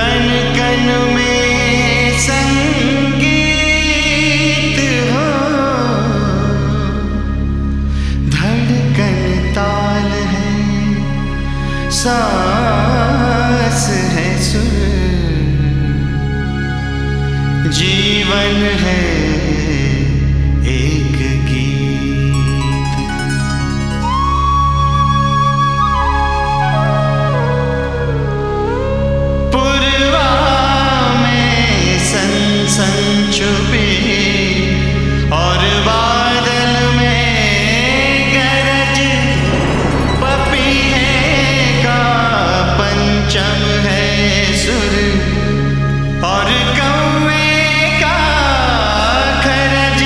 कन कन में संगीत हो, धड़कन ताल है, सांस है सुर, जीवन है एक गीत। पूर्वा में सन सन छुपी और बादल में गरज, पपीहे का पंचम है सुर और कौवे का खरज।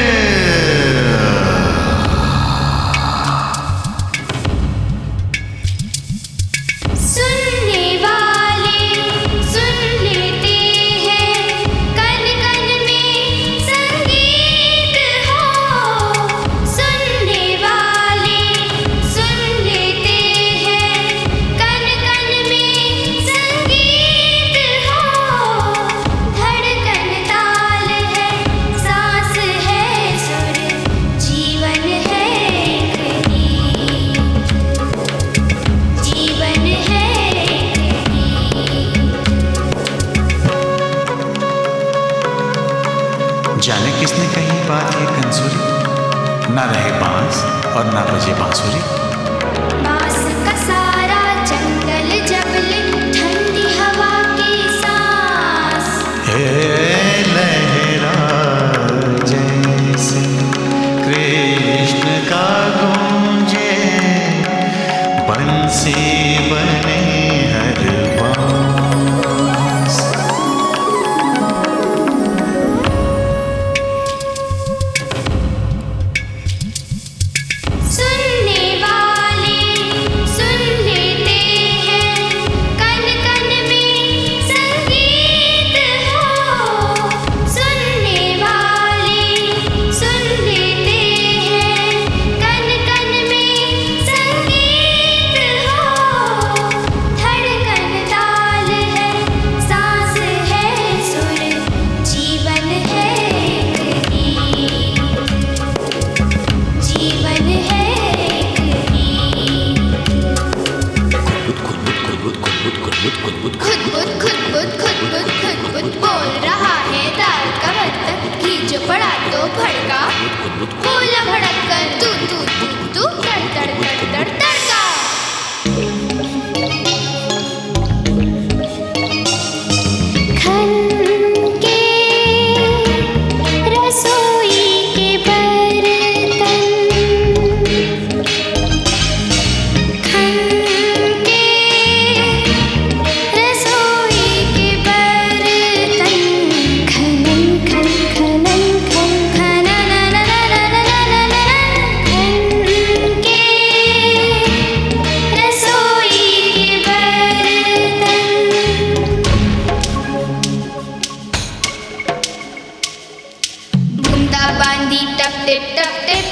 सुनने वाले सुन लेते हैं, कन कन में संगीत हो। सुनने वाले सुन लेते हैं, कन कन में संगीत हो, धड़कन ताल है, सांस है सुर, जीवन है एक गीत, जीवन है एक जाने किसने कही बात ये कंसूरी, ना रहे बांस और ना बजे बांसुरी। बांस का सारा जंगल जबले, ठंडी हवा की सांस। हे लहरा जैसे कृष्ण का गूंजे, बंसी बने हर बांस। सुनने वाले सुन लेते हैं, कन कन में संगीत हो। सुनने वाले सुन लेते हैं, कन कन में संगीत हो, धड़कन ताल है, सांस है सुर, जीवन है एक गीत, जीवन है एक खुद बोल रहा है दाल का बर्तन, घी जो पड़ा तो भड़का, बोला भड़क कर तू तू तू तू, तड़ तड़ तड़ तड़ तड़का। खन के रसोई के बर्तन, खन के रसोई के बर्तन, खनन खन खनन खन खननननननननननन, खन के रसोई के बर्तन। बूंदा बांदी टप टिप टप टिप,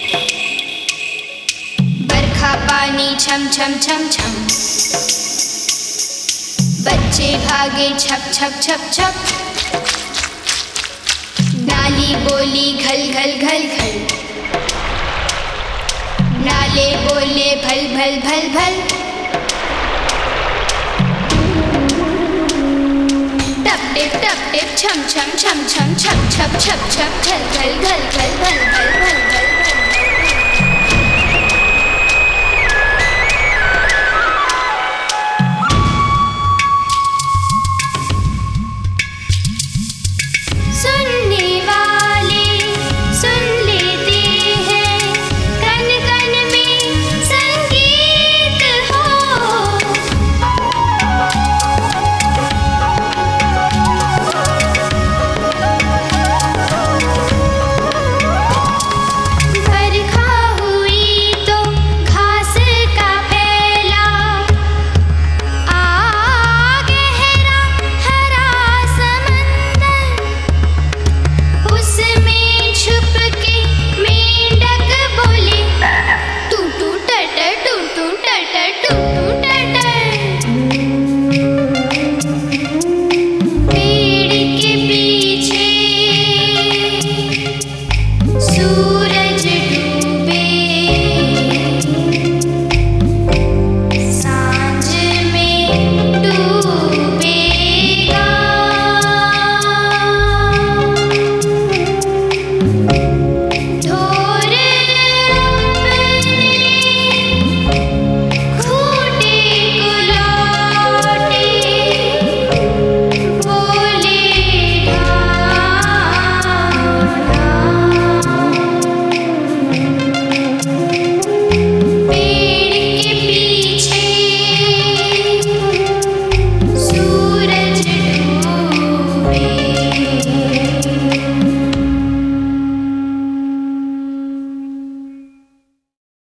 बरखा पानी छम छम छम छम, बच्चे भागे छप छप छप छप, नाली बोली घल घल घल घल, नाले बोले भल भल भल भल, टप टिप छम छम छम छम छप छप छप छप घल घल घल घल घल घल घल घल।